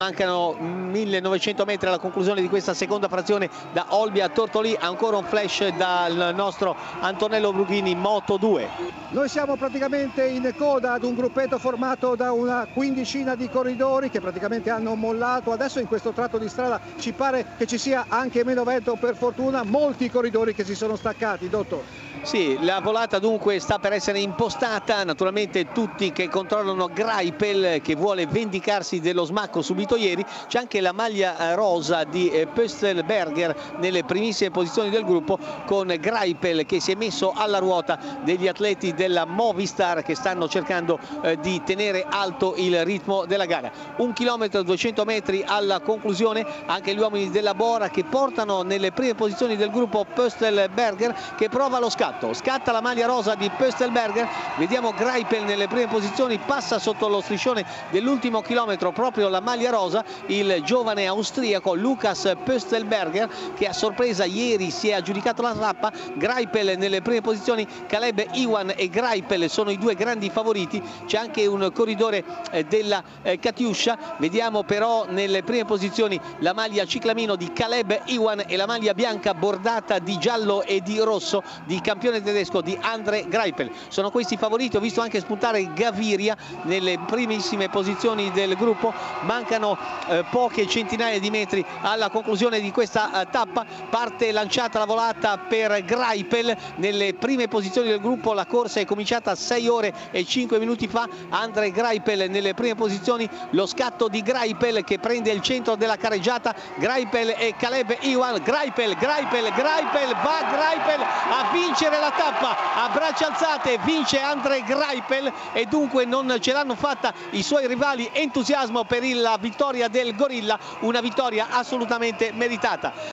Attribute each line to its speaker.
Speaker 1: Mancano 1900 metri alla conclusione di questa seconda frazione da Olbia a Tortolì. Ancora un flash dal nostro Antonello Brughini, Moto 2.
Speaker 2: Noi siamo praticamente in coda ad un gruppetto formato da una quindicina di corridori che praticamente hanno mollato. Adesso in questo tratto di strada ci pare che ci sia anche meno vento, per fortuna, molti corridori che si sono staccati, dottor.
Speaker 1: Sì, la volata dunque sta per essere impostata, naturalmente tutti che controllano Greipel che vuole vendicarsi dello smacco subito ieri. C'è anche la maglia rosa di Pöstlberger nelle primissime posizioni del gruppo, con Greipel che si è messo alla ruota degli atleti della Movistar che stanno cercando di tenere alto il ritmo della gara. 1 chilometro 200 metri alla conclusione, anche gli uomini della Bora che portano nelle prime posizioni del gruppo Pöstlberger che prova lo scatto. Scatta la maglia rosa di Pöstlberger, vediamo Greipel nelle prime posizioni, passa sotto lo striscione dell'ultimo chilometro proprio la maglia rosa, il giovane austriaco Lukas Pöstlberger che a sorpresa ieri si è aggiudicato la tappa. Greipel nelle prime posizioni, Caleb Ewan e Greipel sono i due grandi favoriti. C'è anche un corridore della Katiuscia, vediamo però nelle prime posizioni la maglia ciclamino di Caleb Ewan e la maglia bianca bordata di giallo e di rosso di campione tedesco di Andre Greipel. Sono questi i favoriti. Ho visto anche spuntare Gaviria nelle primissime posizioni del gruppo. Mancano poche centinaia di metri alla conclusione di questa tappa. Parte lanciata la volata per Greipel nelle prime posizioni del gruppo. La corsa è cominciata 6 ore e 5 minuti fa. Andre Greipel nelle prime posizioni, lo scatto di Greipel che prende il centro della careggiata. Greipel e Caleb Ewan. Greipel va Greipel a vincere la tappa a braccia alzate, vince Andre Greipel e dunque non ce l'hanno fatta i suoi rivali. Entusiasmo per la vittoria del Gorilla, una vittoria assolutamente meritata.